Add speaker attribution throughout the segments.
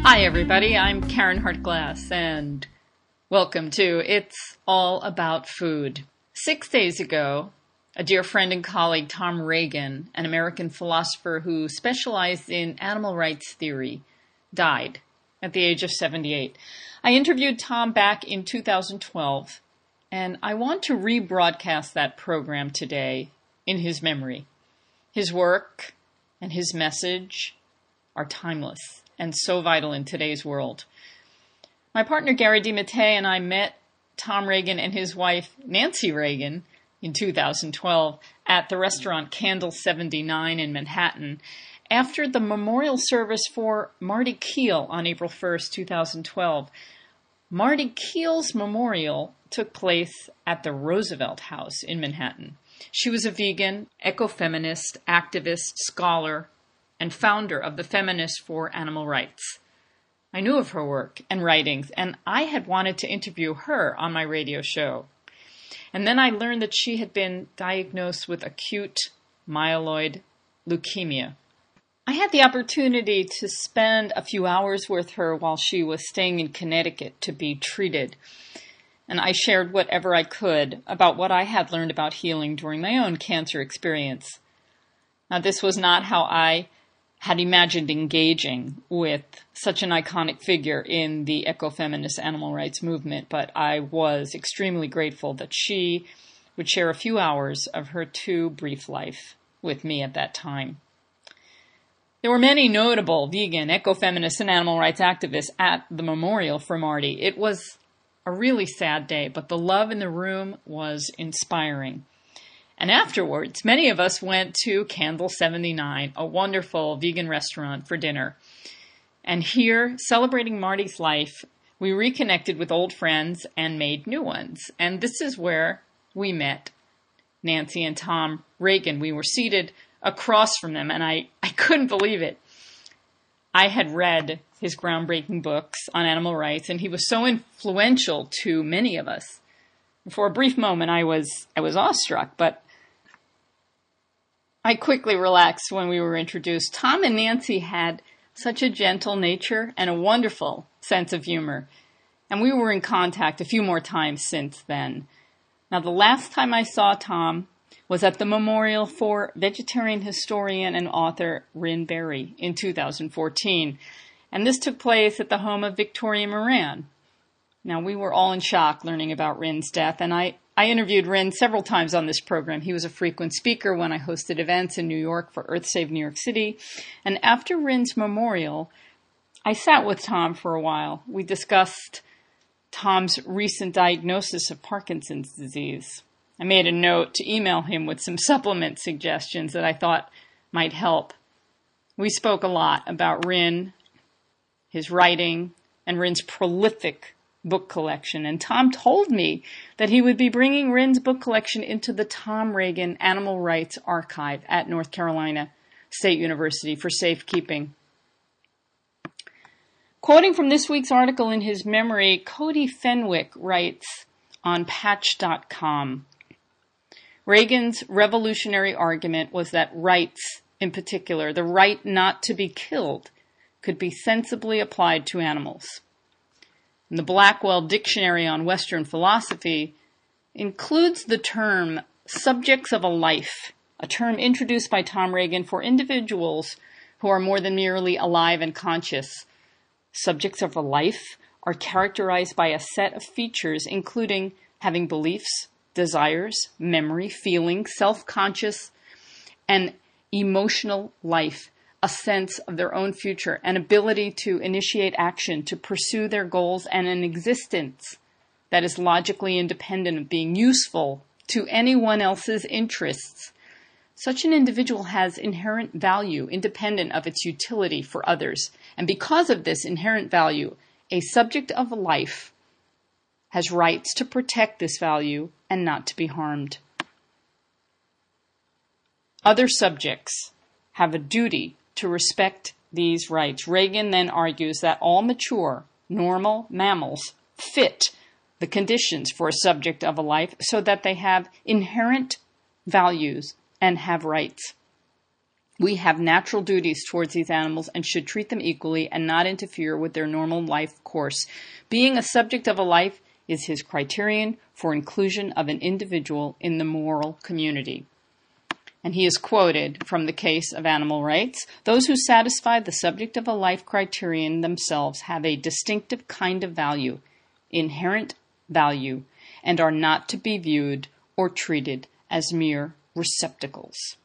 Speaker 1: Hi everybody, I'm Karen Hartglass and welcome to It's All About Food. 6 days ago, a dear friend and colleague, Tom Regan, an American philosopher who specialized in animal rights theory, died at the age of 78. I interviewed Tom back in 2012, and I want to rebroadcast that program today in his memory. His work and his message are timeless and so vital in today's world. My partner Gary DeMattei and I met Tom Regan and his wife Nancy Regan in 2012 at the restaurant Candle 79 in Manhattan after the memorial service for Marty Keel on April 1st, 2012. Marty Keel's memorial took place at the Roosevelt House in Manhattan. She was a vegan, ecofeminist, activist, scholar, and founder of the Feminists for Animal Rights. I knew of her work and writings, and I had wanted to interview her on my radio show. And then I learned that she had been diagnosed with acute myeloid leukemia. I had the opportunity to spend a few hours with her while she was staying in Connecticut to be treated. And I shared whatever I could about what I had learned about healing during my own cancer experience. Now, this was not how I had imagined engaging with such an iconic figure in the ecofeminist animal rights movement, but I was extremely grateful that she would share a few hours of her too brief life with me at that time. There were many notable vegan, ecofeminist, and animal rights activists at the memorial for Marty. It was a really sad day, but the love in the room was inspiring. And afterwards, many of us went to Candle 79, a wonderful vegan restaurant, for dinner. And here, celebrating Marty's life, we reconnected with old friends and made new ones. And this is where we met Nancy and Tom Regan. We were seated across from them, and I couldn't believe it. I had read his groundbreaking books on animal rights, and he was so influential to many of us. For a brief moment, I was awestruck, but I quickly relaxed when we were introduced. Tom and Nancy had such a gentle nature and a wonderful sense of humor, and we were in contact a few more times since then. Now, the last time I saw Tom was at the memorial for vegetarian historian and author Rynn Berry in 2014, and this took place at the home of Victoria Moran. Now, we were all in shock learning about Rynn's death, and I interviewed Rynn several times on this program. He was a frequent speaker when I hosted events in New York for Earth Save New York City. And after Rynn's memorial, I sat with Tom for a while. We discussed Tom's recent diagnosis of Parkinson's disease. I made a note to email him with some supplement suggestions that I thought might help. We spoke a lot about Rynn, his writing, and Rynn's prolific book collection, and Tom told me that he would be bringing Rynn's book collection into the Tom Regan Animal Rights Archive at North Carolina State University for safekeeping. Quoting from this week's article in his memory, Cody Fenwick writes on Patch.com, Reagan's revolutionary argument was that rights, in particular, the right not to be killed, could be sensibly applied to animals. And the Blackwell Dictionary on Western Philosophy includes the term subjects of a life, a term introduced by Tom Regan for individuals who are more than merely alive and conscious. Subjects of a life are characterized by a set of features including having beliefs, desires, memory, feeling, self-conscious, and emotional life, a sense of their own future, an ability to initiate action, to pursue their goals, and an existence that is logically independent of being useful to anyone else's interests. Such an individual has inherent value independent of its utility for others, and because of this inherent value, a subject of life has rights to protect this value and not to be harmed. Other subjects have a duty to respect these rights. Regan then argues that all mature, normal mammals fit the conditions for a subject of a life so that they have inherent values and have rights. We have natural duties towards these animals and should treat them equally and not interfere with their normal life course. Being a subject of a life is his criterion for inclusion of an individual in the moral community. And he is quoted from the Case of Animal Rights. Those who satisfy the subject of a life criterion themselves have a distinctive kind of value, inherent value, and are not to be viewed or treated as mere receptacles.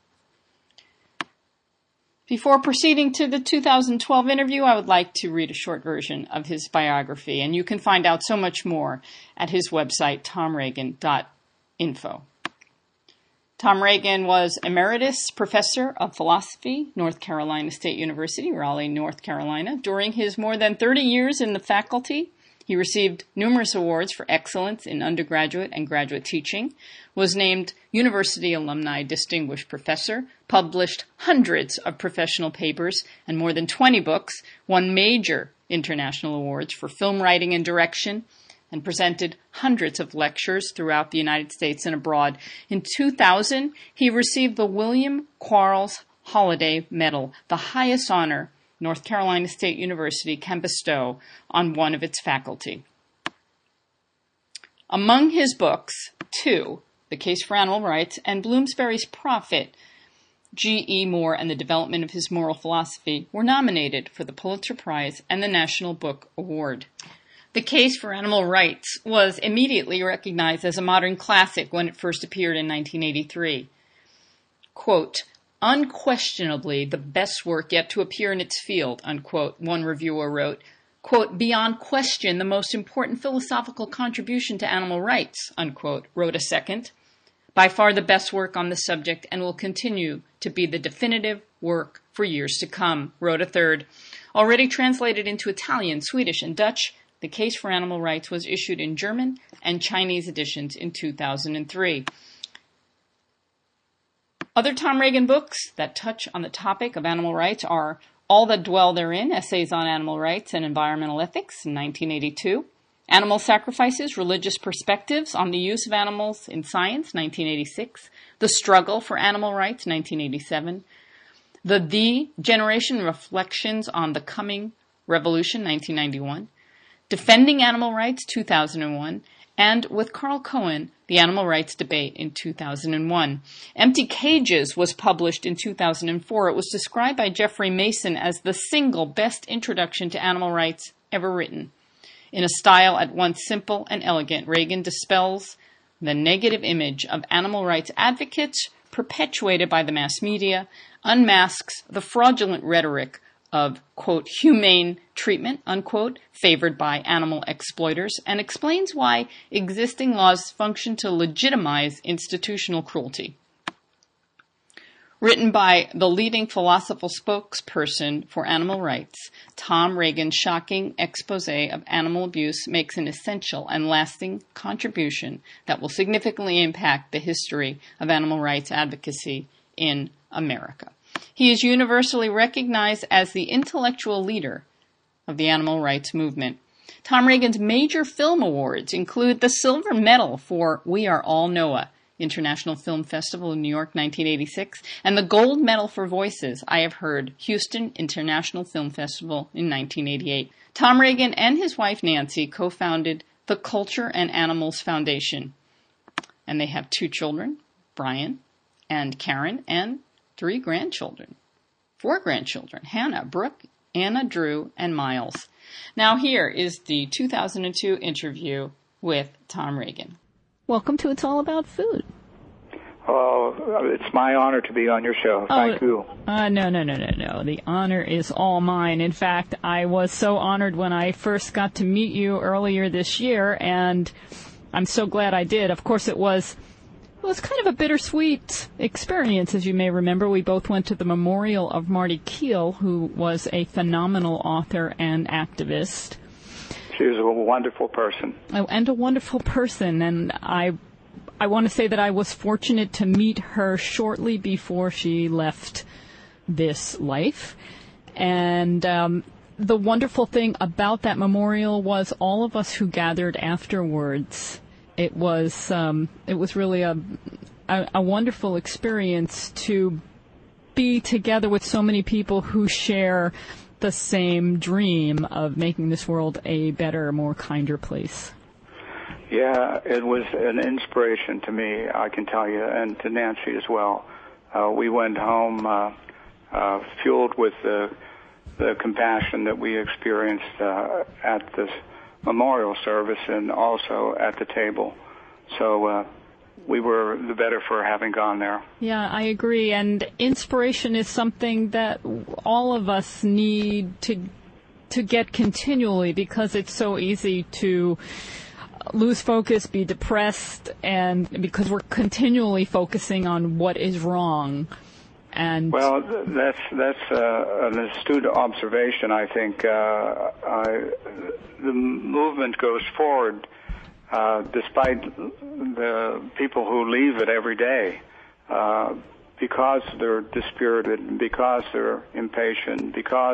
Speaker 1: Before proceeding to the 2012 interview, I would like to read a short version of his biography, and you can find out so much more at his website, tomreagan.info. Tom Reagan was Emeritus Professor of Philosophy, North Carolina State University, Raleigh, North Carolina. During his more than 30 years in the faculty, he received numerous awards for excellence in undergraduate and graduate teaching, was named University Alumni Distinguished Professor, published hundreds of professional papers and more than 20 books, won major international awards for film writing and direction, and presented hundreds of lectures throughout the United States and abroad. In 2000, he received the William Quarles Holiday Medal, the highest honor North Carolina State University can bestow on one of its faculty. Among his books, two, The Case for Animal Rights and Bloomsbury's Prophet, G.E. Moore and the Development of His Moral Philosophy, were nominated for the Pulitzer Prize and the National Book Award. The Case for Animal Rights was immediately recognized as a modern classic when it first appeared in 1983. Quote, unquestionably the best work yet to appear in its field, unquote, one reviewer wrote. Quote, beyond question the most important philosophical contribution to animal rights, unquote, wrote a second. By far the best work on the subject and will continue to be the definitive work for years to come, wrote a third. Already translated into Italian, Swedish, and Dutch, The Case for Animal Rights was issued in German and Chinese editions in 2003. Other Tom Reagan books that touch on the topic of animal rights are All That Dwell Therein, Essays on Animal Rights and Environmental Ethics in 1982, Animal Sacrifices, Religious Perspectives on the Use of Animals in Science, 1986, The Struggle for Animal Rights, 1987, The Generation Reflections on the Coming Revolution, 1991, Defending Animal Rights, 2001, and with Carl Cohen, The Animal Rights Debate in 2001. Empty Cages was published in 2004. It was described by Jeffrey Mason as the single best introduction to animal rights ever written. In a style at once simple and elegant, Reagan dispels the negative image of animal rights advocates perpetuated by the mass media, unmasks the fraudulent rhetoric of, quote, humane treatment, unquote, favored by animal exploiters, and explains why existing laws function to legitimize institutional cruelty. Written by the leading philosophical spokesperson for animal rights, Tom Reagan's shocking expose of animal abuse makes an essential and lasting contribution that will significantly impact the history of animal rights advocacy in America. He is universally recognized as the intellectual leader of the animal rights movement. Tom Reagan's major film awards include the Silver Medal for We Are All Noah, International Film Festival in New York, 1986, and the Gold Medal for Voices, I Have Heard, Houston International Film Festival in 1988. Tom Reagan and his wife Nancy co-founded the Culture and Animals Foundation, and they have 2 children, Brian and Karen, and 4 grandchildren, Hannah, Brooke, Anna, Drew, and Miles. Now here is the 2002 interview with Tom Reagan. Welcome to It's All About Food.
Speaker 2: Oh, it's my honor to be on your show. Thank you.
Speaker 1: No. The honor is all mine. In fact, I was so honored when I first got to meet you earlier this year, and I'm so glad I did. Of course, it was kind of a bittersweet experience, as you may remember. We both went to the memorial of Marty Keel, who was a phenomenal author and activist.
Speaker 2: She was a wonderful person.
Speaker 1: Oh, and a wonderful person. And I want to say that I was fortunate to meet her shortly before she left this life. And the wonderful thing about that memorial was all of us who gathered afterwards. It was really a wonderful experience to be together with so many people who share the same dream of making this world a better, more kinder place.
Speaker 2: Yeah, it was an inspiration to me, I can tell you, and to Nancy as well. We went home fueled with the compassion that we experienced at this memorial service and also at the table. So we were the better for having gone there.
Speaker 1: Yeah, I agree. And inspiration is something that all of us need to get continually, because it's so easy to lose focus, be depressed, and because we're continually focusing on what is wrong. And
Speaker 2: well, that's an astute observation. I think the movement goes forward despite the people who leave it every day, because they're dispirited, because they're impatient, because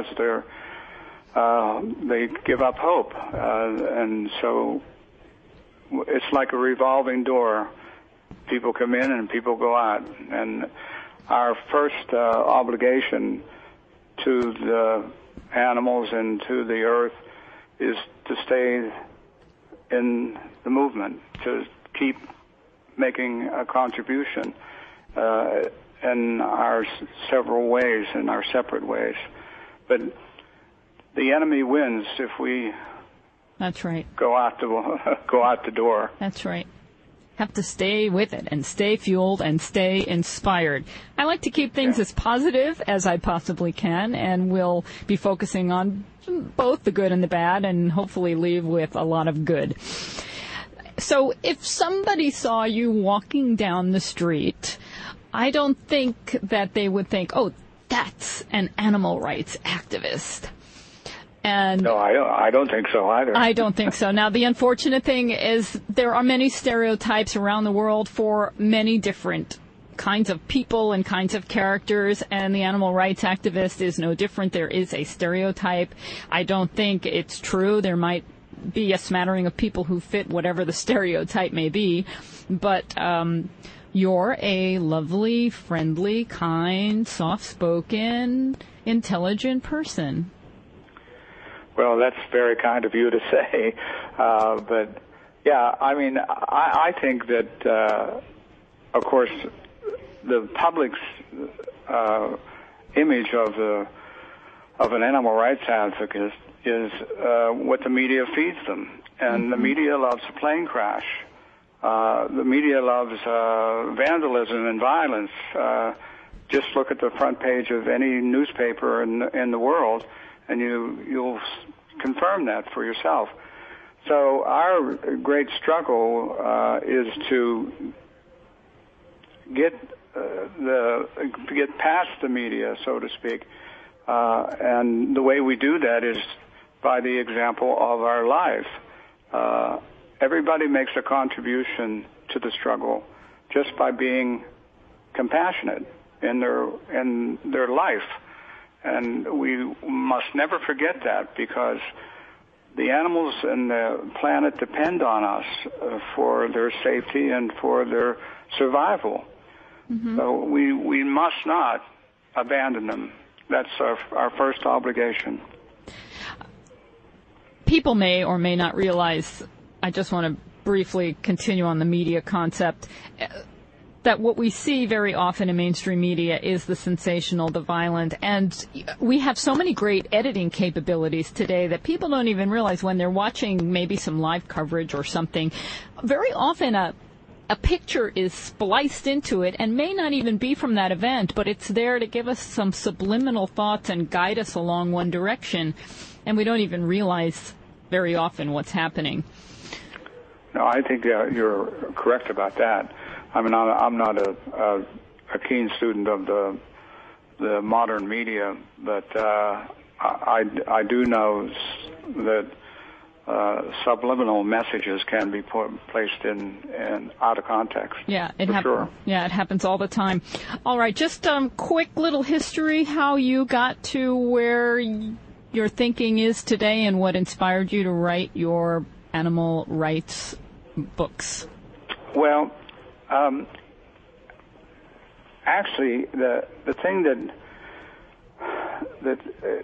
Speaker 2: they give up hope, and so it's like a revolving door. People come in and people go out, and our first obligation to the animals and to the earth is to stay in the movement, to keep making a contribution in our several ways, in our separate ways. But the enemy wins if we
Speaker 1: That's right.
Speaker 2: go out the door.
Speaker 1: That's right. Have to stay with it and stay fueled and stay inspired. I like to keep things as positive as I possibly can, and we'll be focusing on both the good and the bad, and hopefully leave with a lot of good. So if somebody saw you walking down the street, I don't think that they would think, oh, that's an animal rights activist. And
Speaker 2: no, I don't think so either.
Speaker 1: I don't think so. Now, the unfortunate thing is there are many stereotypes around the world for many different kinds of people and kinds of characters, and the animal rights activist is no different. There is a stereotype. I don't think it's true. There might be a smattering of people who fit whatever the stereotype may be, but you're a lovely, friendly, kind, soft-spoken, intelligent person.
Speaker 2: Well, that's very kind of you to say. But, yeah, I mean, I think that, of course, the public's image of an animal rights advocate is what the media feeds them. And the media loves a plane crash. The media loves vandalism and violence. Just look at the front page of any newspaper in the world, and you'll confirm that for yourself. So our great struggle is to get past the media, so to speak, and the way we do that is by the example of our life. Everybody makes a contribution to the struggle just by being compassionate in their life. And we must never forget that, because the animals and the planet depend on us for their safety and for their survival. Mm-hmm. So we must not abandon them. That's our first obligation.
Speaker 1: People may or may not realize, I just want to briefly continue on the media concept, that what we see very often in mainstream media is the sensational, the violent, and we have so many great editing capabilities today that people don't even realize when they're watching maybe some live coverage or something. Very often a picture is spliced into it and may not even be from that event, but it's there to give us some subliminal thoughts and guide us along one direction, and we don't even realize very often what's happening.
Speaker 2: No, I think you're correct about that. I mean, I'm not a keen student of the modern media, but I do know that subliminal messages can be placed in out of context.
Speaker 1: Yeah, it happens. Sure. Yeah, it happens all the time. All right, just quick little history: how you got to where your thinking is today, and what inspired you to write your animal rights books.
Speaker 2: Well. actually, the thing that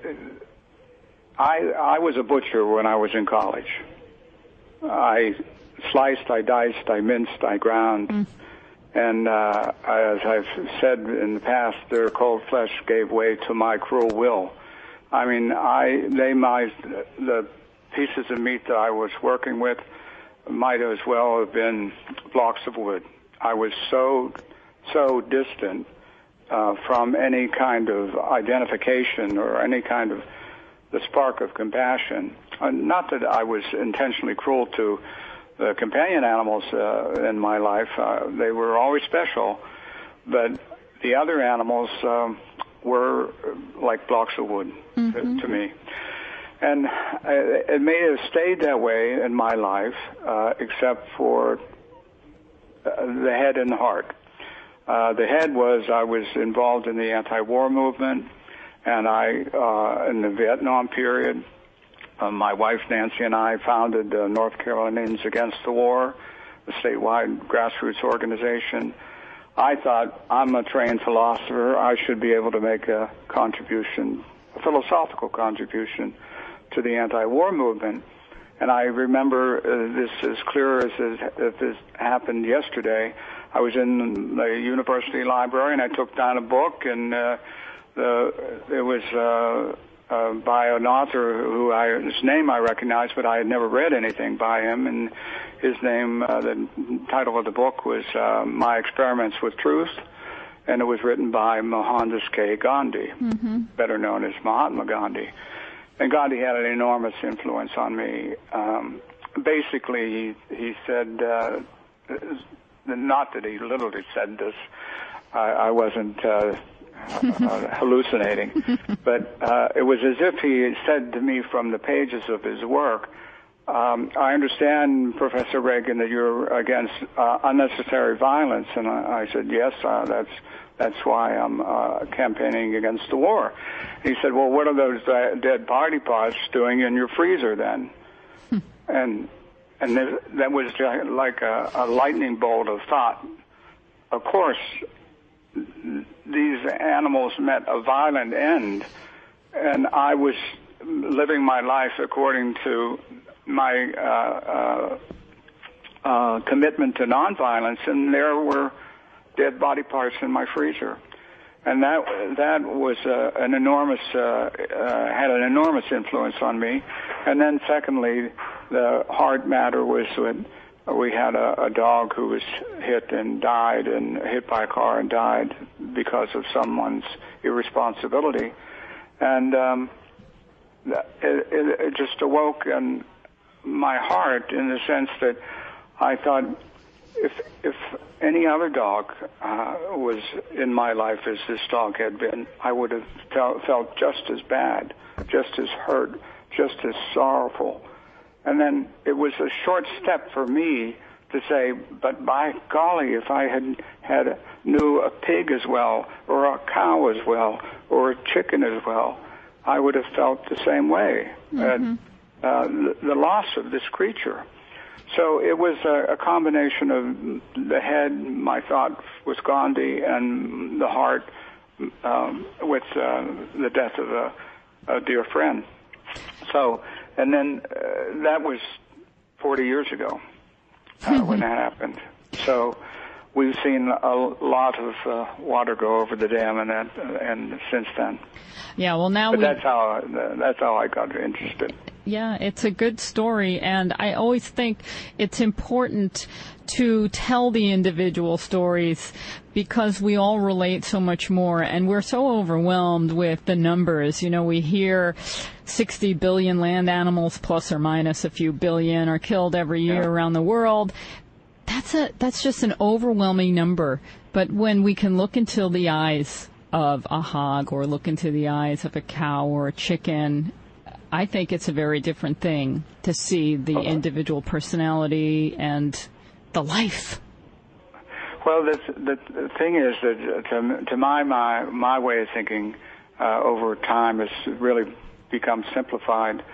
Speaker 2: I was a butcher when I was in college. I sliced, I diced, I minced, I ground. And as I've said in the past, their cold flesh gave way to my cruel will. I mean, the pieces of meat that I was working with might as well have been blocks of wood. I was so distant from any kind of identification or any kind of the spark of compassion. Not that I was intentionally cruel to the companion animals in my life. They were always special, but the other animals were like blocks of wood to me. And it may have stayed that way in my life, except for the head and the heart. The head was I was involved in the anti-war movement, and in the Vietnam period, my wife Nancy and I founded North Carolinians Against the War, a statewide grassroots organization. I thought, I'm a trained philosopher. I should be able to make a contribution, a philosophical contribution to the anti-war movement. And I remember this as clear as if this happened yesterday. I was in the university library, and I took down a book, and it was by an author his name I recognized, but I had never read anything by him. And his name, the title of the book was My Experiments with Truth, and it was written by Mohandas K. Gandhi, better known as Mahatma Gandhi. And Gandhi had an enormous influence on me. Basically, he said, not that he literally said this, I wasn't hallucinating, but it was as if he said to me from the pages of his work, I understand, Professor Reagan, that you're against unnecessary violence. And I said, yes, that's why I'm campaigning against the war. He said, well, what are those dead body parts doing in your freezer then? And that was like a lightning bolt of thought. Of course, these animals met a violent end, and I was living my life according to my commitment to nonviolence, and there were dead body parts in my freezer. And that was an enormous had an enormous influence on me. And then secondly, the hard matter was when we had a dog who was hit by a car and died because of someone's irresponsibility. And it just awoke in my heart in the sense that I thought, if any other dog was in my life as this dog had been, I would have felt just as bad, just as hurt, just as sorrowful. And then it was a short step for me to say, but by golly, if I knew a pig as well, or a cow as well, or a chicken as well, I would have felt the same way. The loss of this creature. So it was a combination of the head, my thought was Gandhi, and the heart with the death of a dear friend. So, and then that was 40 years ago when that happened. So we've seen a lot of water go over the dam, and since then.
Speaker 1: Yeah, well, now.
Speaker 2: But that's how I got interested.
Speaker 1: Yeah, it's a good story, and I always think it's important to tell the individual stories because we all relate so much more, and we're so overwhelmed with the numbers. You know, we hear 60 billion land animals, plus or minus a few billion, are killed every year around the world. That's just an overwhelming number. But when we can look into the eyes of a hog or look into the eyes of a cow or a chicken, I think it's a very different thing to see the individual personality and the life.
Speaker 2: Well, the thing is that to my way of thinking over time has really become simplified.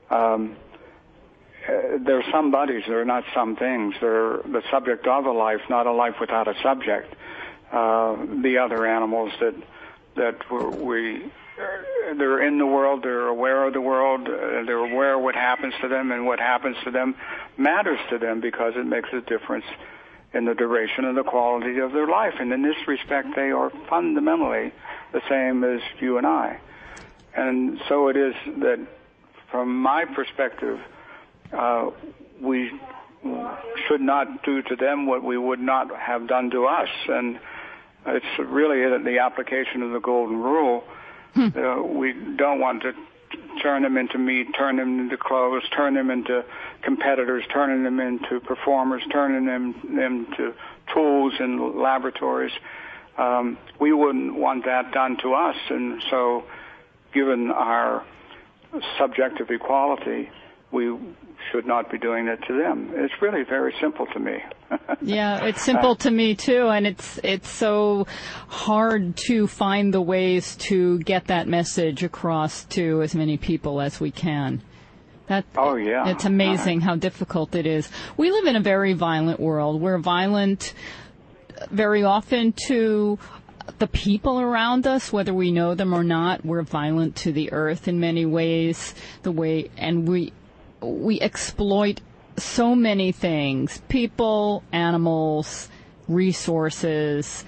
Speaker 2: There are some bodies, there are not some things. They're the subject of a life, not a life without a subject. the other animals that they're in the world, they're aware of the world, they're aware of what happens to them, and what happens to them matters to them because it makes a difference in the duration and the quality of their life. And in this respect, they are fundamentally the same as you and I. And so it is that, from my perspective, we should not do to them what we would not have done to us. And it's really the application of the golden rule. We don't want to turn them into meat, turn them into clothes, turn them into competitors, turning them into performers, turning them into tools in laboratories. We wouldn't want that done to us. And so, given our subjective equality, we should not be doing it to them. It's really very simple to me.
Speaker 1: Yeah, it's simple to me too, and it's so hard to find the ways to get that message across to as many people as we can.
Speaker 2: Oh, yeah.
Speaker 1: It's amazing how difficult it is. We live in a very violent world. We're violent very often to the people around us, whether we know them or not. We're violent to the earth in many ways. And we exploit so many things: people, animals, resources.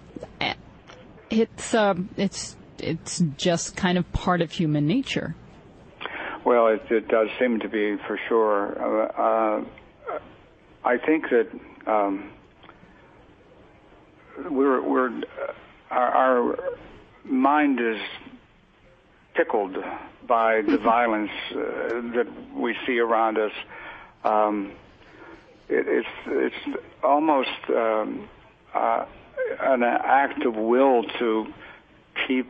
Speaker 1: It's just kind of part of human nature.
Speaker 2: Well, it does seem to be, for sure. I think that our mind is tickled by the violence that we see around us. It's almost an act of will to keep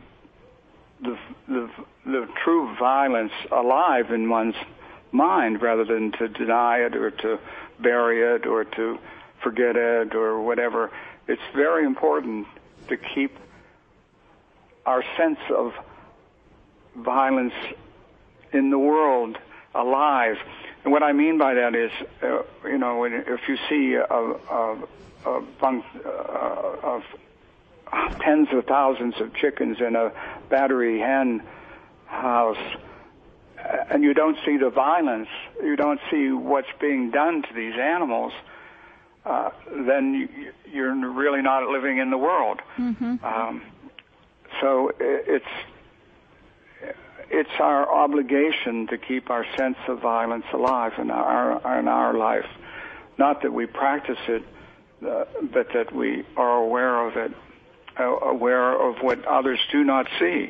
Speaker 2: the true violence alive in one's mind, rather than to deny it or to bury it or to forget it or whatever. It's very important to keep our sense of violence in the world alive. And what I mean by that is, if you see a bunch of tens of thousands of chickens in a battery hen house, and you don't see the violence, you don't see what's being done to these animals, then you're really not living in the world. Mm-hmm. So it's our obligation to keep our sense of violence alive in our life. Not that we practice it, but that we are aware of it, aware of what others do not see.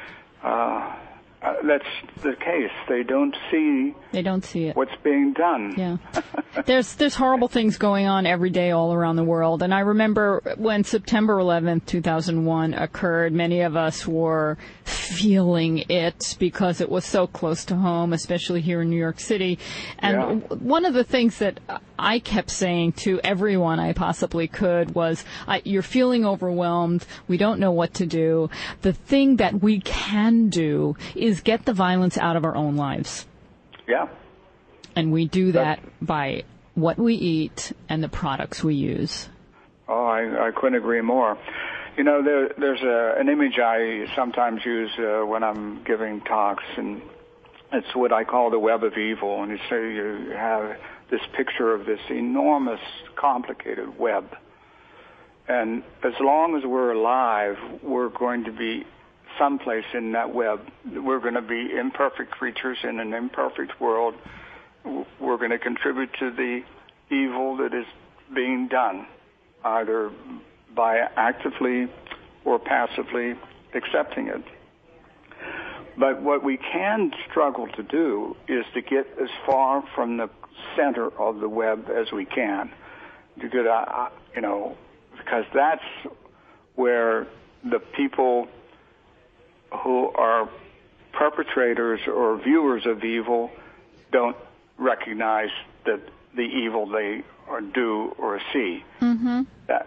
Speaker 2: That's the case. They don't see it. What's being done.
Speaker 1: Yeah. There's horrible things going on every day all around the world. And I remember when September 11th, 2001 occurred, many of us were feeling it because it was so close to home, especially here in New York City. And one of the things that I kept saying to everyone I possibly could was, you're feeling overwhelmed. We don't know what to do. The thing that we can do is get the violence out of our own lives.
Speaker 2: Yeah.
Speaker 1: And we do that by what we eat and the products we use.
Speaker 2: Oh, I couldn't agree more. You know, there's an image I sometimes use when I'm giving talks, and it's what I call the web of evil. And you say you have this picture of this enormous, complicated web. And as long as we're alive, we're going to be someplace in that web. We're going to be imperfect creatures in an imperfect world. We're going to contribute to the evil that is being done, either by actively or passively accepting it. But what we can struggle to do is to get as far from the center of the web as we can. Because that's where the people who are perpetrators or viewers of evil don't recognize that the evil they do or see. Mm-hmm.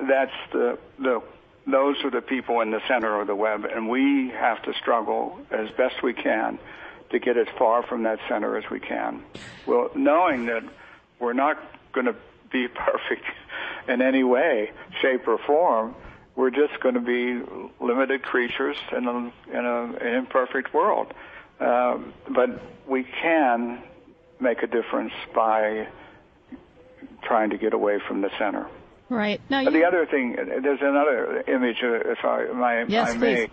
Speaker 2: Those are the people in the center of the web, and we have to struggle as best we can to get as far from that center as we can. Well, knowing that we're not going to be perfect in any way, shape, or form, we're just going to be limited creatures in an imperfect world. But we can make a difference by trying to get away from the center.
Speaker 1: Right. Now,
Speaker 2: the other thing, there's another image, if I may.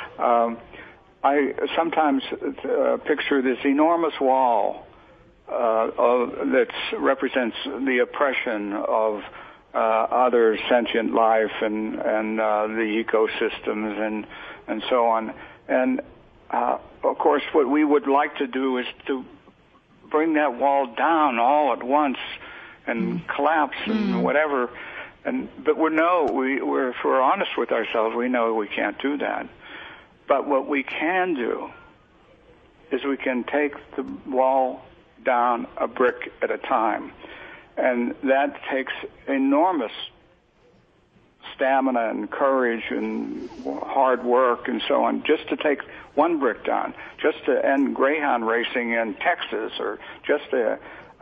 Speaker 2: I sometimes picture this enormous wall that represents the oppression of other sentient life and the ecosystems and so on. And of course, what we would like to do is to bring that wall down all at once and collapse and whatever. But if we're honest with ourselves, we know we can't do that. But what we can do is we can take the wall down a brick at a time. And that takes enormous stamina and courage and hard work and so on, just to take one brick down, just to end greyhound racing in Texas, or just to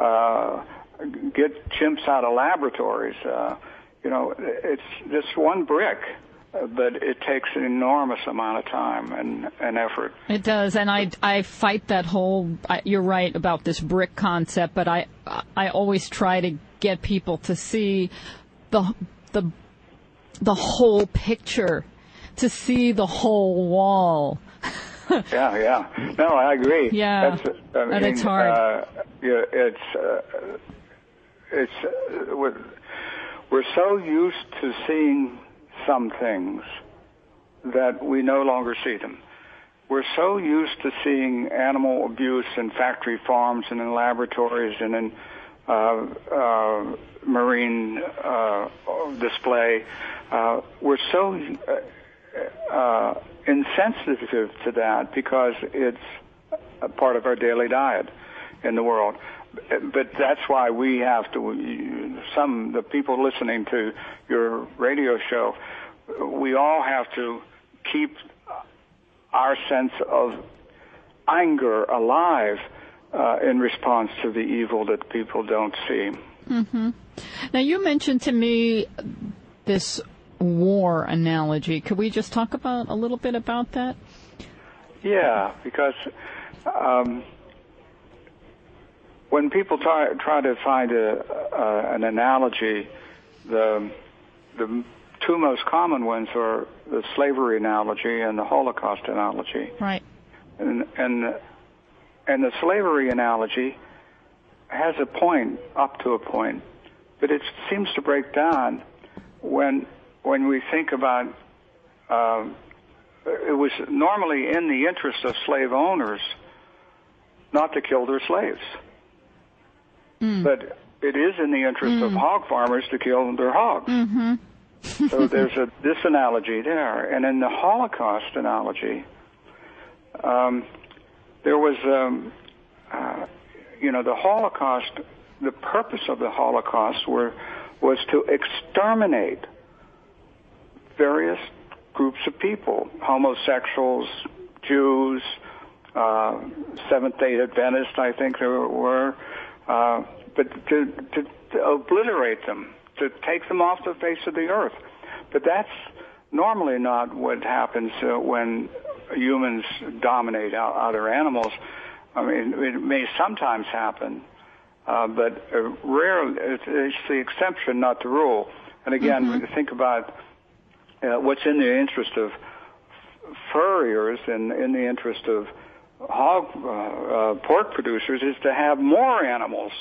Speaker 2: get chimps out of laboratories. It's just one brick, but it takes an enormous amount of time and effort.
Speaker 1: It does, and I fight that whole. You're right about this brick concept, but I always try to get people to see the whole picture, to see the whole wall.
Speaker 2: Yeah. No, I agree.
Speaker 1: Yeah, and it's hard.
Speaker 2: We're so used to seeing some things that we no longer see them. We're so used to seeing animal abuse in factory farms and in laboratories and in marine display. We're so insensitive to that because it's a part of our daily diet in the world. But that's why we have to, the people listening to your radio show, we all have to keep our sense of anger alive in response to the evil that people don't see.
Speaker 1: Mm-hmm. Now, you mentioned to me this war analogy. Could we just talk a little bit about that?
Speaker 2: Yeah, because when people try to find an analogy, the two most common ones are the slavery analogy and the Holocaust analogy.
Speaker 1: Right.
Speaker 2: And the slavery analogy has a point, up to a point, but it seems to break down when we think about it was normally in the interest of slave owners not to kill their slaves. But it is in the interest of hog farmers to kill their hogs. Mm-hmm. So there's this analogy there. And in the Holocaust analogy, there was, the Holocaust, the purpose of the Holocaust was to exterminate various groups of people, homosexuals, Jews, Seventh-day Adventists, I think there were, but to obliterate them, to take them off the face of the earth. But that's normally not what happens when humans dominate other animals. I mean, it may sometimes happen, but rarely. It's the exception, not the rule. And again, when you think about what's in the interest of furriers and in the interest of pork producers is to have more animals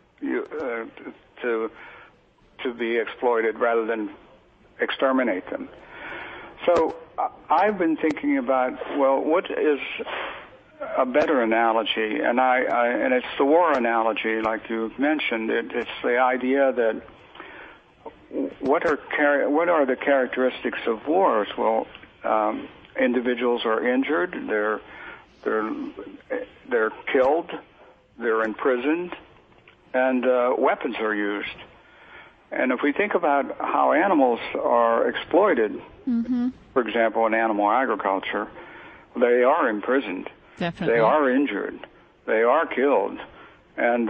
Speaker 2: to be exploited rather than exterminate them. So I've been thinking about, what is a better analogy? And and it's the war analogy, like you mentioned. It's the idea that what are the characteristics of wars? Well, individuals are injured. They're killed. They're imprisoned, and weapons are used. And if we think about how animals are exploited, for example, in animal agriculture, they are imprisoned.
Speaker 1: Definitely.
Speaker 2: They are injured. They are killed, and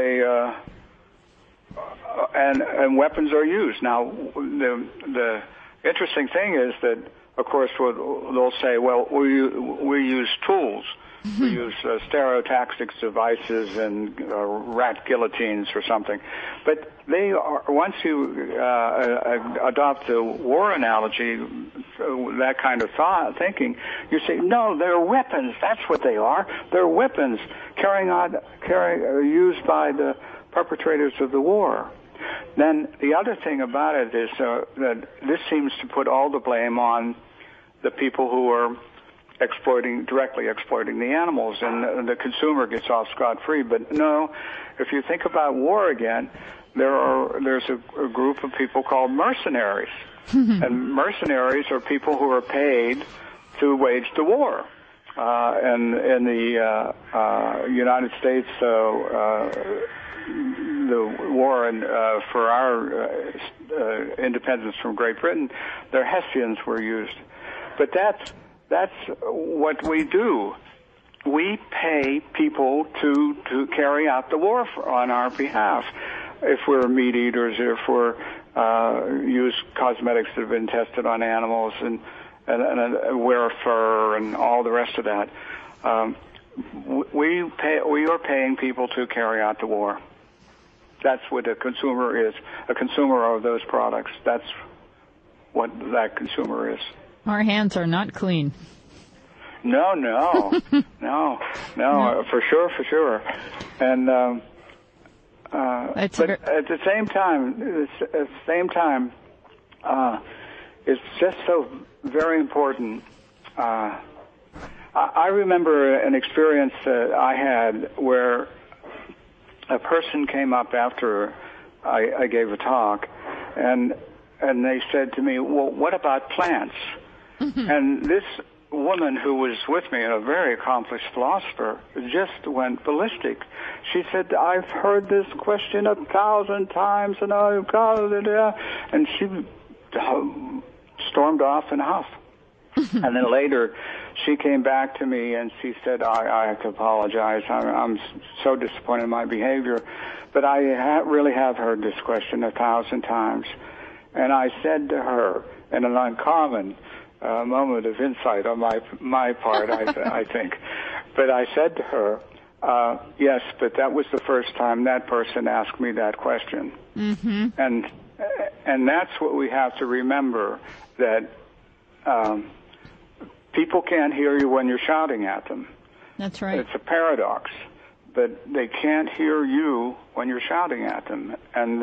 Speaker 2: and weapons are used. Now, the interesting thing is that, of course, they'll say, well, we use tools. We use stereotactic devices and rat guillotines or something. But they are, once you adopt the war analogy, that kind of thinking, you say, no, they're weapons. That's what they are. They're weapons used by the perpetrators of the war. Then the other thing about it is that this seems to put all the blame on the people who are directly exploiting the animals, and the consumer gets off scot-free. But no, if you think about war again, there's a group of people called mercenaries, and mercenaries are people who are paid to wage the war. And in the United States, the war for our independence from Great Britain, their Hessians were used. But that's what we do. We pay people to carry out the war on our behalf. If we're meat eaters, if we're use cosmetics that have been tested on animals and wear fur and all the rest of that, we are paying people to carry out the war. That's what a consumer is. A consumer of those products. That's what that consumer is.
Speaker 1: Our hands are not clean.
Speaker 2: No, for sure. And but at the same time, it's just so very important. I remember an experience that I had where a person came up after I gave a talk, and they said to me, "Well, what about plants?" And this woman who was with me, a very accomplished philosopher, just went ballistic. She said, "I've heard this question 1,000 times, and and she stormed off in a huff. And then later, she came back to me and she said, I have to apologize. I'm so disappointed in my behavior. But I really have heard this question 1,000 times. And I said to her, in an uncommon moment of insight on my part, I think, but I said to her, yes, but that was the first time that person asked me that question. Mm-hmm. And that's what we have to remember, that people can't hear you when you're shouting at them.
Speaker 1: That's right.
Speaker 2: It's a paradox, but they can't hear you when you're shouting at them. And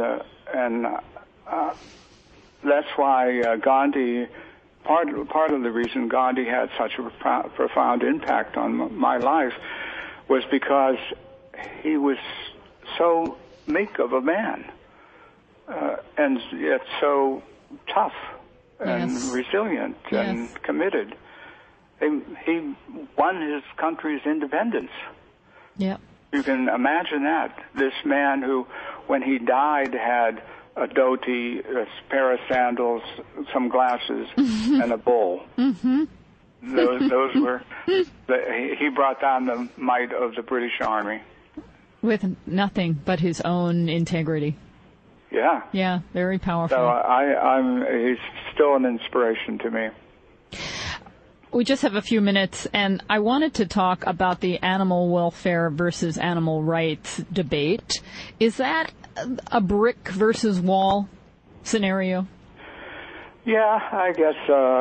Speaker 2: that's why Gandhi, part of the reason Gandhi had such a profound impact on my life was because he was so meek of a man, and yet so tough and resilient and committed. He won his country's independence.
Speaker 1: Yeah.
Speaker 2: You can imagine that. This man who, when he died, had a dhoti, a pair of sandals, some glasses, and a bowl. Mm-hmm. Those were, he brought down the might of the British Army.
Speaker 1: With nothing but his own integrity.
Speaker 2: Yeah.
Speaker 1: Yeah, very powerful.
Speaker 2: So he's still an inspiration to me.
Speaker 1: We just have a few minutes, and I wanted to talk about the animal welfare versus animal rights debate. Is that a brick versus wall scenario?
Speaker 2: Yeah, I guess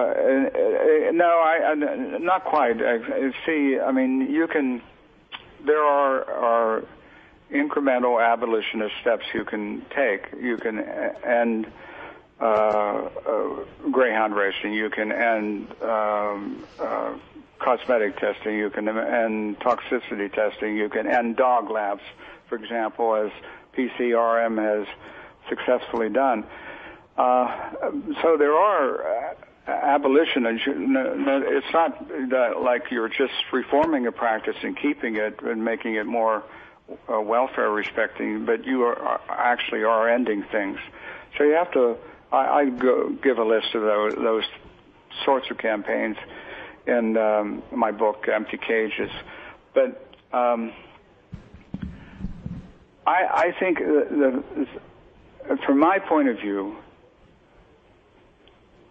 Speaker 2: no, not quite. See, I mean, there are incremental abolitionist steps you can take. You can end greyhound racing. You can end cosmetic testing. You can end toxicity testing. You can end dog labs, for example, as PCRM has successfully done. So there are abolition. It's not like you're just reforming a practice and keeping it and making it more welfare respecting, but you actually are ending things. So you have to. I give a list of those sorts of campaigns in my book, Empty Cages. But I think from my point of view,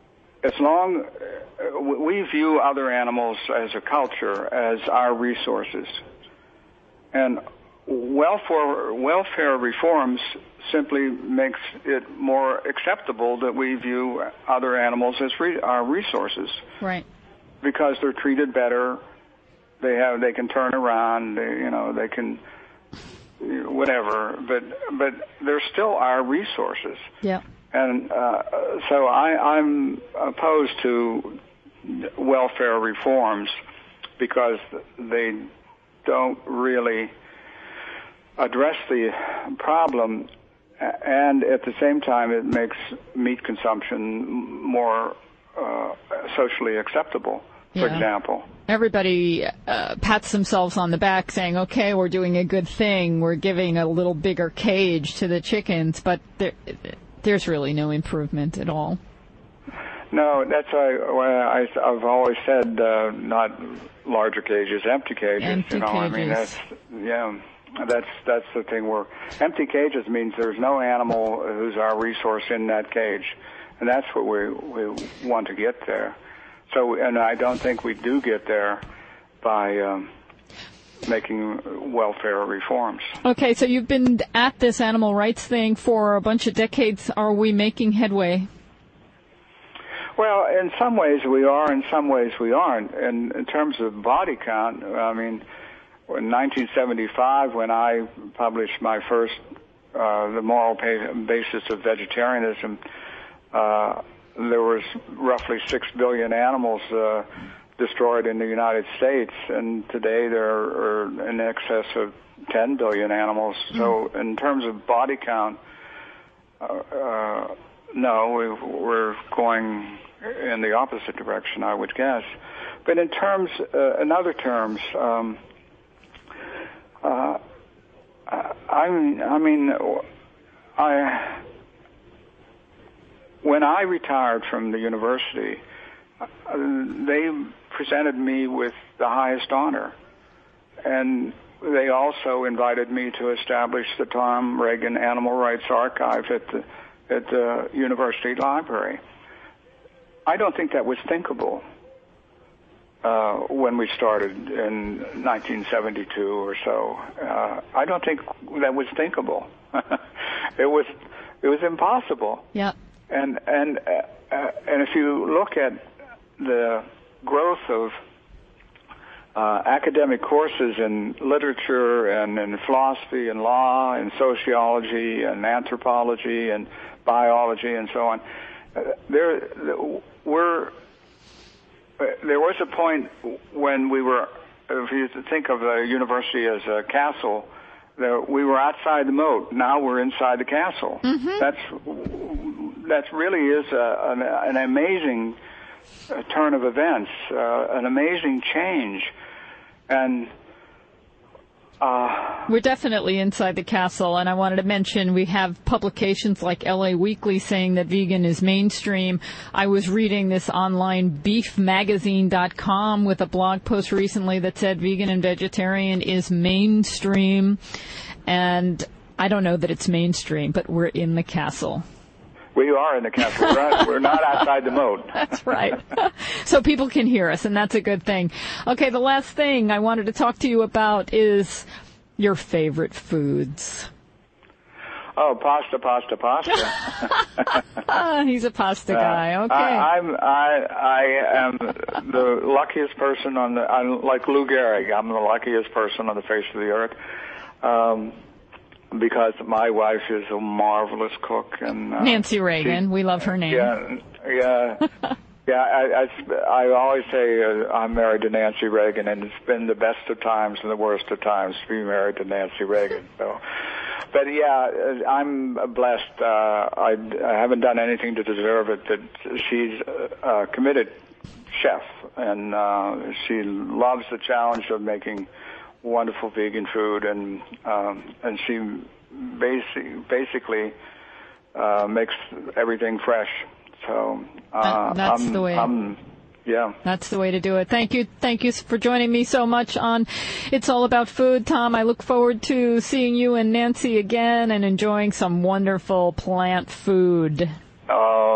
Speaker 2: as long we view other animals as a culture, as our resources, and welfare reforms simply makes it more acceptable that we view other animals as our resources.
Speaker 1: Right.
Speaker 2: Because they're treated better, they can turn around, they can whatever, but they're still our resources.
Speaker 1: Yeah.
Speaker 2: And so I'm opposed to welfare reforms because they don't really address the problem, and at the same time it makes meat consumption more socially acceptable, for example.
Speaker 1: Everybody pats themselves on the back saying, okay, we're doing a good thing, we're giving a little bigger cage to the chickens, but there's really no improvement at all.
Speaker 2: No, that's why I've always said not larger cages, empty cages.
Speaker 1: Empty cages.
Speaker 2: I mean, that's the thing. Where empty cages means there's no animal who's our resource in that cage, and that's what we want to get there. So, and I don't think we do get there by making welfare reforms.
Speaker 1: Okay, so you've been at this animal rights thing for a bunch of decades. Are we making headway?
Speaker 2: Well, in some ways we are, in some ways we aren't. And in terms of body count, I mean, in 1975, when I published my first, The Moral Basis of Vegetarianism, there was roughly 6 billion animals destroyed in the United States, and today there are in excess of 10 billion animals. So in terms of body count, no, we're going in the opposite direction, I would guess. But in terms, in other terms, when I retired from the university, they presented me with the highest honor, and they also invited me to establish the Tom Reagan Animal Rights Archive at the university library. I don't think that was thinkable when we started in 1972 or so. I don't think that was thinkable. It was impossible.
Speaker 1: Yeah.
Speaker 2: And if you look at the growth of academic courses in literature and in philosophy and law and sociology and anthropology and biology and so on, there was a point when we were, if you think of the university as a castle, we were outside the moat. Now we're inside the castle. Mm-hmm. That really is an amazing turn of events, an amazing change, and
Speaker 1: we're definitely inside the castle. And I wanted to mention we have publications like LA Weekly saying that vegan is mainstream. I was reading this online beefmagazine.com with a blog post recently that said vegan and vegetarian is mainstream. And I don't know that it's mainstream, but we're in the castle.
Speaker 2: We are in the castle. We're not outside the moat.
Speaker 1: That's right. So people can hear us, and that's a good thing. Okay, the last thing I wanted to talk to you about is your favorite foods.
Speaker 2: Oh, pasta.
Speaker 1: He's a pasta guy. Okay.
Speaker 2: I am the luckiest person I'm like Lou Gehrig. I'm the luckiest person on the face of the earth. Because my wife is a marvelous cook, and
Speaker 1: Nancy Reagan, we love her name.
Speaker 2: Yeah. I always say I'm married to Nancy Reagan, and it's been the best of times and the worst of times to be married to Nancy Reagan. So, but yeah, I'm blessed. I haven't done anything to deserve it. That she's a committed chef, and she loves the challenge of making wonderful vegan food, and she basically makes everything fresh. So
Speaker 1: that's the way.
Speaker 2: Yeah,
Speaker 1: that's the way to do it. Thank you for joining me so much on It's All About Food, Tom. I look forward to seeing you and Nancy again and enjoying some wonderful plant food.
Speaker 2: Oh,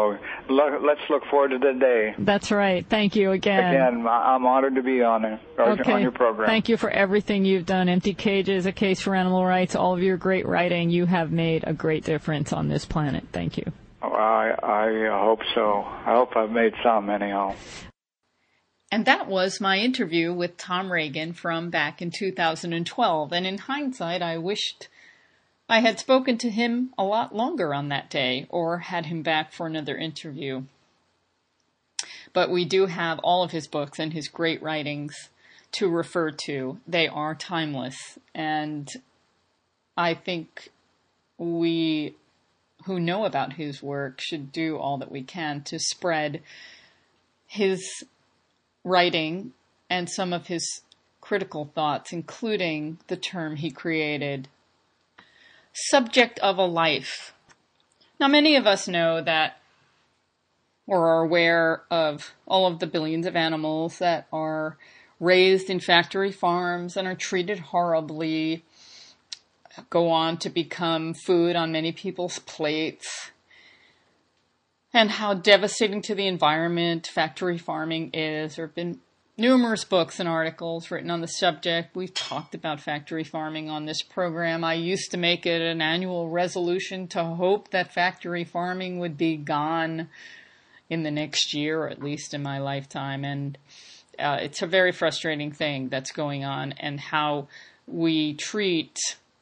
Speaker 2: let's look forward to the day.
Speaker 1: That's right. Thank you again.
Speaker 2: Again, I'm honored to be on your program.
Speaker 1: Thank you for everything you've done. Empty Cages, A Case for Animal Rights, all of your great writing. You have made a great difference on this planet. Thank you.
Speaker 2: Oh, I hope so. I hope I've made some anyhow.
Speaker 1: And that was my interview with Tom Regan from back in 2012. And in hindsight, I wished I had spoken to him a lot longer on that day or had him back for another interview. But we do have all of his books and his great writings to refer to. They are timeless. And I think we who know about his work should do all that we can to spread his writing and some of his critical thoughts, including the term he created, subject of a life. Now, many of us know that or are aware of all of the billions of animals that are raised in factory farms and are treated horribly, go on to become food on many people's plates, and how devastating to the environment factory farming is. There have been numerous books and articles written on the subject. We've talked about factory farming on this program. I used to make it an annual resolution to hope that factory farming would be gone in the next year, or at least in my lifetime. And it's a very frustrating thing that's going on, and how we treat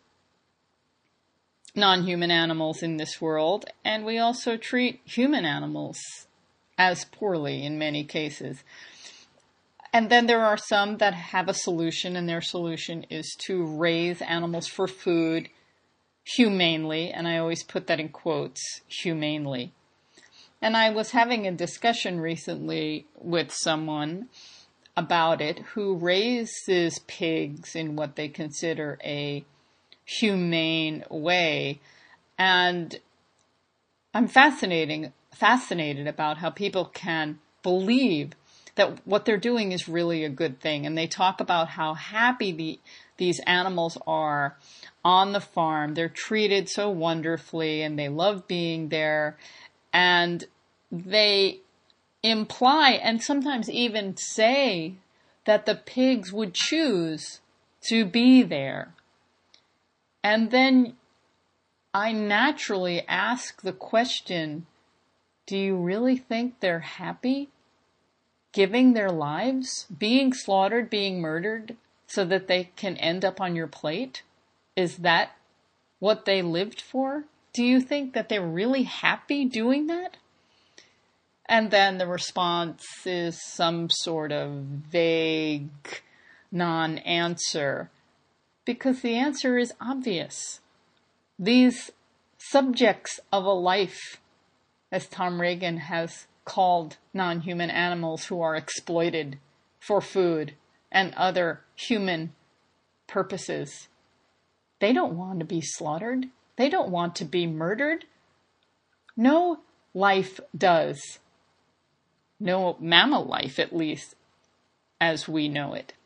Speaker 1: non-human animals in this world, and we also treat human animals as poorly in many cases. And then there are some that have a solution, and their solution is to raise animals for food humanely, and I always put that in quotes, humanely. And I was having a discussion recently with someone about it who raises pigs in what they consider a humane way. And I'm fascinated about how people can believe that what they're doing is really a good thing. And they talk about how happy these animals are on the farm. They're treated so wonderfully and they love being there. And they imply and sometimes even say that the pigs would choose to be there. And then I naturally ask the question, do you really think they're happy giving their lives, being slaughtered, being murdered, so that they can end up on your plate? Is that what they lived for? Do you think that they're really happy doing that? And then the response is some sort of vague non-answer, because the answer is obvious. These subjects of a life, as Tom Regan has called non-human animals who are exploited for food and other human purposes, they don't want to be slaughtered. They don't want to be murdered. No life does. No mammal life, at least, as we know it.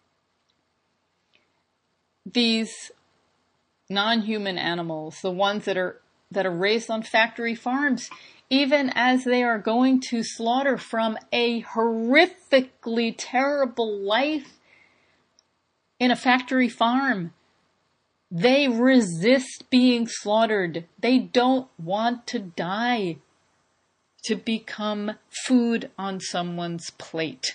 Speaker 1: These non-human animals, the ones that are raised on factory farms, even as they are going to slaughter from a horrifically terrible life in a factory farm, they resist being slaughtered. They don't want to die to become food on someone's plate.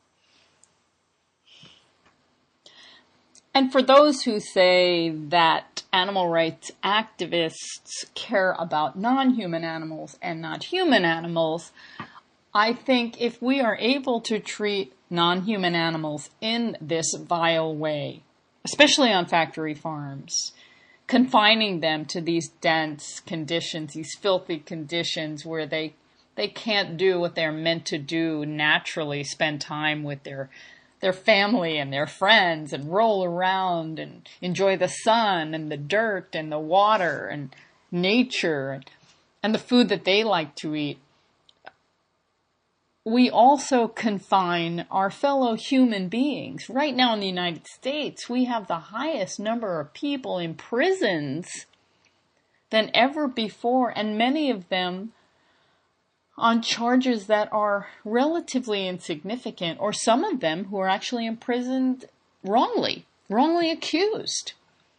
Speaker 1: And for those who say that animal rights activists care about non-human animals and not human animals, I think if we are able to treat non-human animals in this vile way, especially on factory farms, confining them to these dense conditions, these filthy conditions where they can't do what they're meant to do naturally, spend time with their family and their friends and roll around and enjoy the sun and the dirt and the water and nature and the food that they like to eat. We also confine our fellow human beings. Right now in the United States, we have the highest number of people in prisons than ever before, and many of them on charges that are relatively insignificant, or some of them who are actually imprisoned wrongly accused.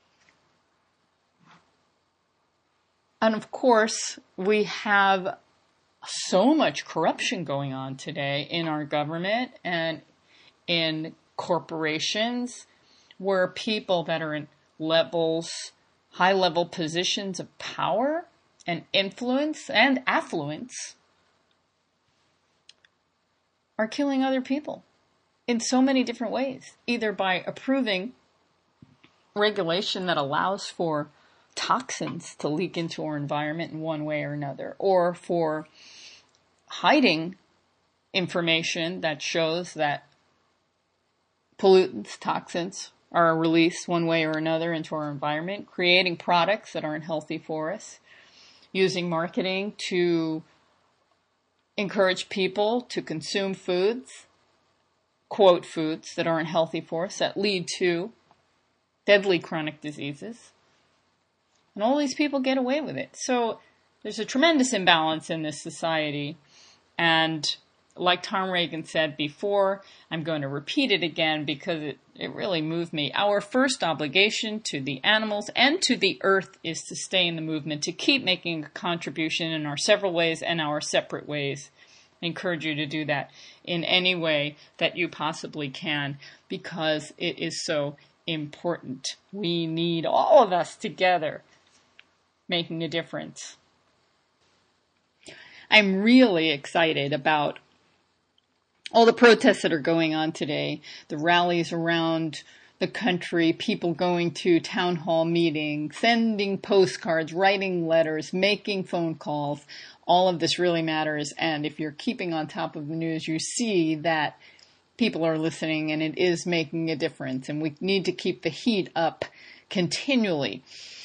Speaker 1: And of course, we have so much corruption going on today in our government and in corporations, where people that are in high-level positions of power and influence and affluence are killing other people in so many different ways, either by approving regulation that allows for toxins to leak into our environment in one way or another, or for hiding information that shows that pollutants, toxins, are released one way or another into our environment, creating products that aren't healthy for us, using marketing to encourage people to consume foods, quote, foods that aren't healthy for us, that lead to deadly chronic diseases. And all these people get away with it. So there's a tremendous imbalance in this society. And like Tom Reagan said before, I'm going to repeat it again because it really moved me. Our first obligation to the animals and to the earth is to stay in the movement, to keep making a contribution in our several ways and our separate ways. I encourage you to do that in any way that you possibly can, because it is so important. We need all of us together making a difference. I'm really excited about all the protests that are going on today, the rallies around the country, people going to town hall meetings, sending postcards, writing letters, making phone calls. All of this really matters. And if you're keeping on top of the news, you see that people are listening and it is making a difference. And we need to keep the heat up continually.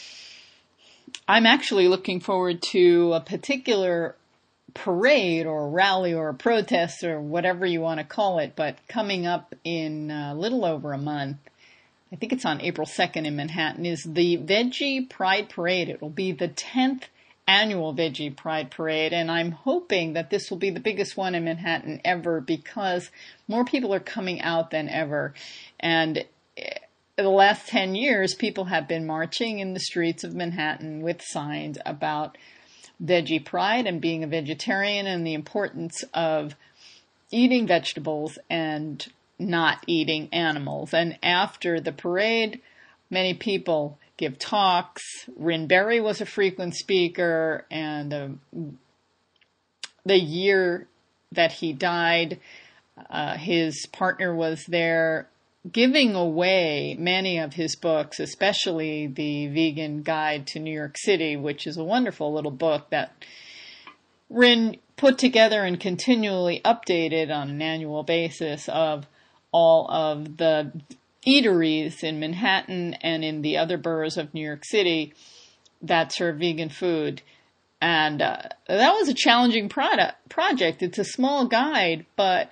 Speaker 1: I'm actually looking forward to a particular parade or rally or a protest or whatever you want to call it, but coming up in a little over a month, I think it's on April 2nd in Manhattan, is the Veggie Pride Parade. It will be the 10th annual Veggie Pride Parade, and I'm hoping that this will be the biggest one in Manhattan ever, because more people are coming out than ever. And in the last 10 years, people have been marching in the streets of Manhattan with signs about Veggie Pride and being a vegetarian and the importance of eating vegetables and not eating animals. And after the parade, many people give talks. Rin Berry was a frequent speaker, and the year that he died, his partner was there giving away many of his books, especially the Vegan Guide to New York City, which is a wonderful little book that Rin put together and continually updated on an annual basis of all of the eateries in Manhattan and in the other boroughs of New York City that serve vegan food. And that was a challenging project. It's a small guide, but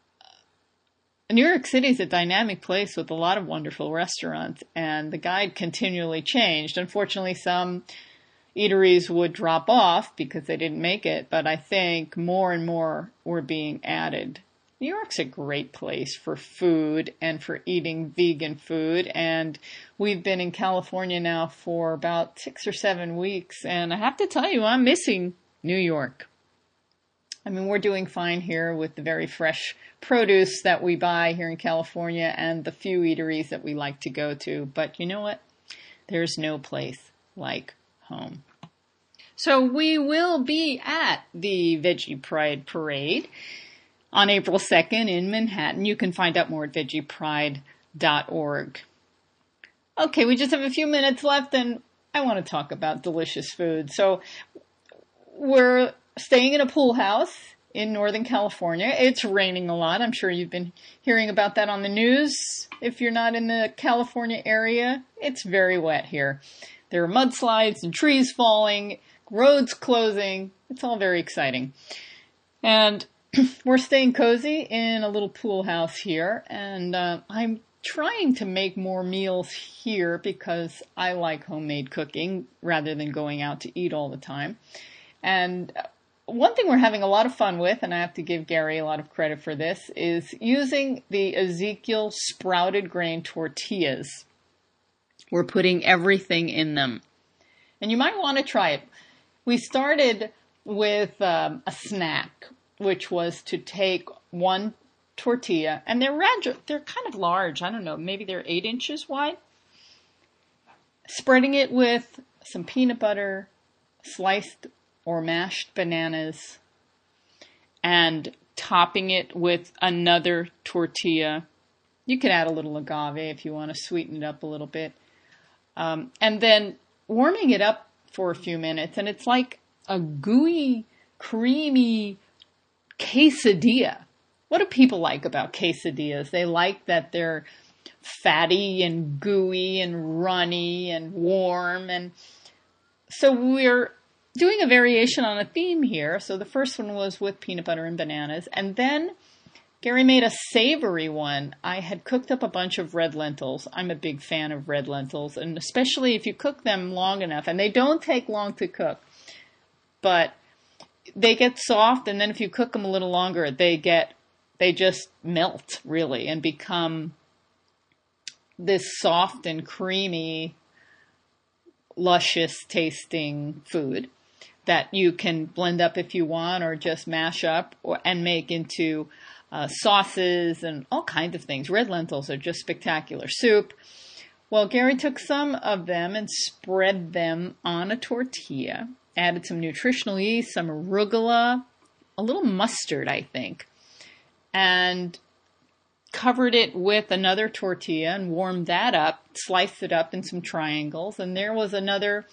Speaker 1: New York City is a dynamic place with a lot of wonderful restaurants, and the guide continually changed. Unfortunately, some eateries would drop off because they didn't make it, but I think more and more were being added. New York's a great place for food and for eating vegan food, and we've been in California now for about 6 or 7 weeks, and I have to tell you, I'm missing New York. I mean, we're doing fine here with the very fresh produce that we buy here in California and the few eateries that we like to go to. But you know what? There's no place like home. So we will be at the Veggie Pride Parade on April 2nd in Manhattan. You can find out more at veggiepride.org. Okay, we just have a few minutes left, and I want to talk about delicious food. So we're staying in a pool house in Northern California. It's raining a lot. I'm sure you've been hearing about that on the news. If you're not in the California area, it's very wet here. There are mudslides and trees falling, roads closing. It's all very exciting. And we're staying cozy in a little pool house here. And I'm trying to make more meals here because I like homemade cooking rather than going out to eat all the time. And one thing we're having a lot of fun with, and I have to give Gary a lot of credit for this, is using the Ezekiel sprouted grain tortillas. We're putting everything in them. And you might want to try it. We started with a snack, which was to take one tortilla, and they're kind of large. I don't know, maybe they're 8 inches wide. Spreading it with some peanut butter, sliced or mashed bananas, and topping it with another tortilla. You could add a little agave if you want to sweeten it up a little bit. And then warming it up for a few minutes, and it's like a gooey, creamy quesadilla. What do people like about quesadillas? They like that they're fatty and gooey and runny and warm. And so we're doing a variation on a theme here. So the first one was with peanut butter and bananas. And then Gary made a savory one. I had cooked up a bunch of red lentils. I'm a big fan of red lentils, and especially if you cook them long enough. And they don't take long to cook, but they get soft. And then if you cook them a little longer, they just melt really and become this soft and creamy, luscious tasting food that you can blend up if you want, or just mash up and make into sauces and all kinds of things. Red lentils are just spectacular. Soup. Well, Gary took some of them and spread them on a tortilla, added some nutritional yeast, some arugula, a little mustard, I think, and covered it with another tortilla and warmed that up, sliced it up in some triangles, and there was another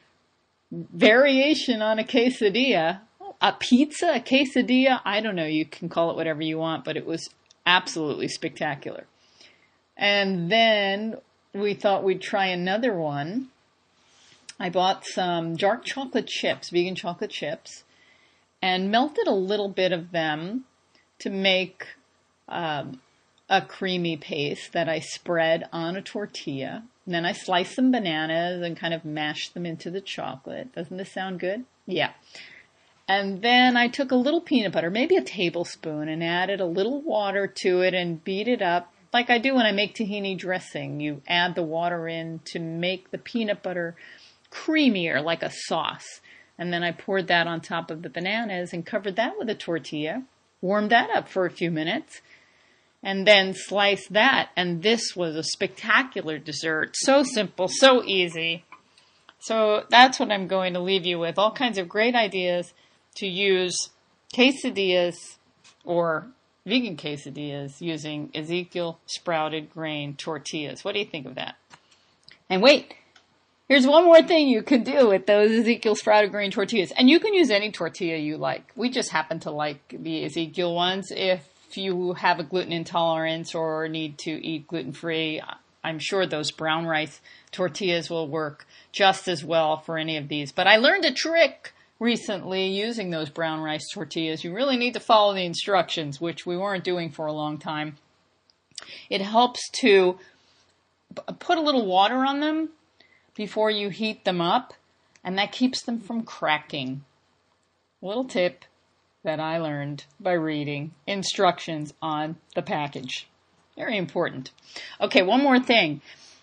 Speaker 1: variation on a quesadilla. A pizza, a quesadilla, I don't know, you can call it whatever you want, but it was absolutely spectacular. And then we thought we'd try another one. I bought some dark chocolate chips, vegan chocolate chips, and melted a little bit of them to make a creamy paste that I spread on a tortilla. And then I sliced some bananas and kind of mashed them into the chocolate. Doesn't this sound good? Yeah. And then I took a little peanut butter, maybe a tablespoon, and added a little water to it and beat it up like I do when I make tahini dressing. You add the water in to make the peanut butter creamier, like a sauce. And then I poured that on top of the bananas and covered that with a tortilla, warmed that up for a few minutes, and then sliced that. And this was a spectacular dessert. So simple, so easy. So that's what I'm going to leave you with. All kinds of great ideas to use quesadillas or vegan quesadillas using Ezekiel sprouted grain tortillas. What do you think of that? And wait, here's one more thing you can do with those Ezekiel sprouted grain tortillas. And you can use any tortilla you like. We just happen to like the Ezekiel ones. If you have a gluten intolerance or need to eat gluten-free, I'm sure those brown rice tortillas will work just as well for any of these. But I learned a trick recently using those brown rice tortillas. You really need to follow the instructions, which we weren't doing for a long time. It helps to put a little water on them before you heat them up, and that keeps them from cracking. A little tip that I learned by reading instructions on the package. Very important. Okay, one more thing.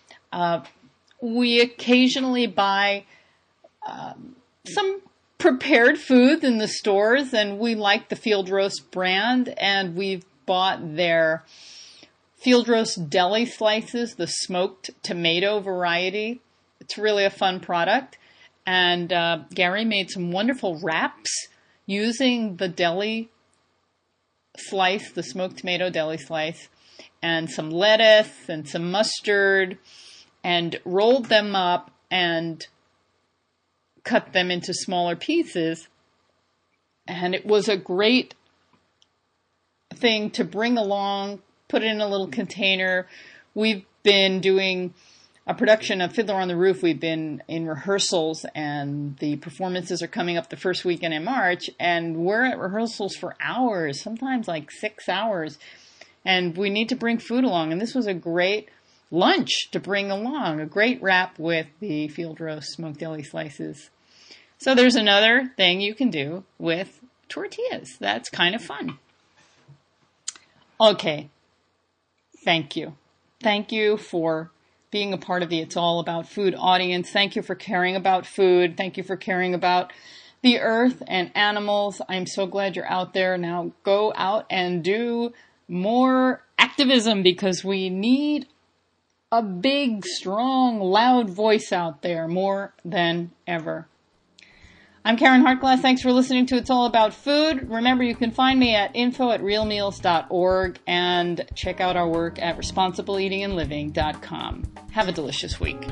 Speaker 1: We occasionally buy some prepared foods in the stores, and we like the Field Roast brand, and we've bought their Field Roast deli slices, the smoked tomato variety. It's really a fun product. And Gary made some wonderful wraps using the deli slice, the smoked tomato deli slice, and some lettuce and some mustard, and rolled them up and cut them into smaller pieces. And it was a great thing to bring along, put it in a little container. We've been doing a production of Fiddler on the Roof. We've been in rehearsals, and the performances are coming up the first weekend in March, and we're at rehearsals for hours, sometimes like 6 hours, and we need to bring food along. And this was a great lunch to bring along, a great wrap with the Field Roast smoked deli slices. So there's another thing you can do with tortillas. That's kind of fun. Okay. Thank you. Thank you for being a part of the It's All About Food audience. Thank you for caring about food. Thank you for caring about the earth and animals. I'm so glad you're out there. Now go out and do more activism, because we need a big, strong, loud voice out there more than ever. I'm Karen Hartglass. Thanks for listening to It's All About Food. Remember, you can find me at info@realmeals.org and check out our work at responsibleeatingandliving.com. Have a delicious week.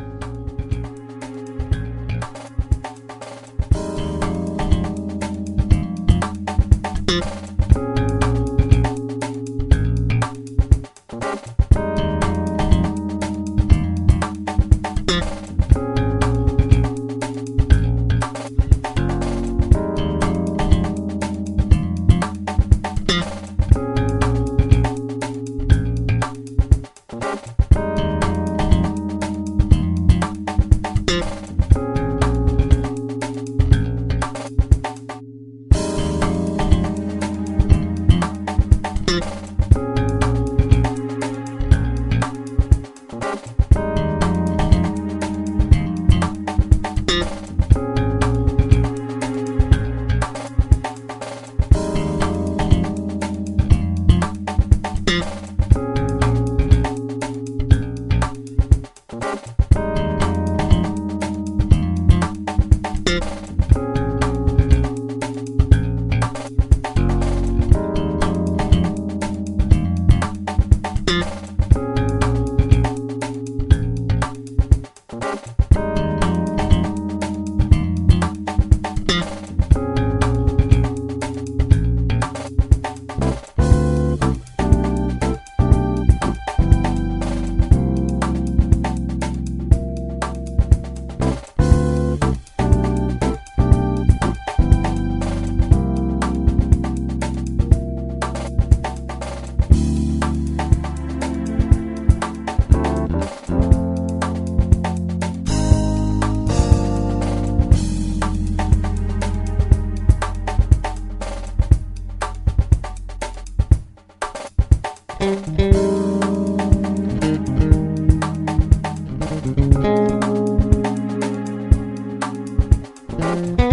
Speaker 3: Thank you.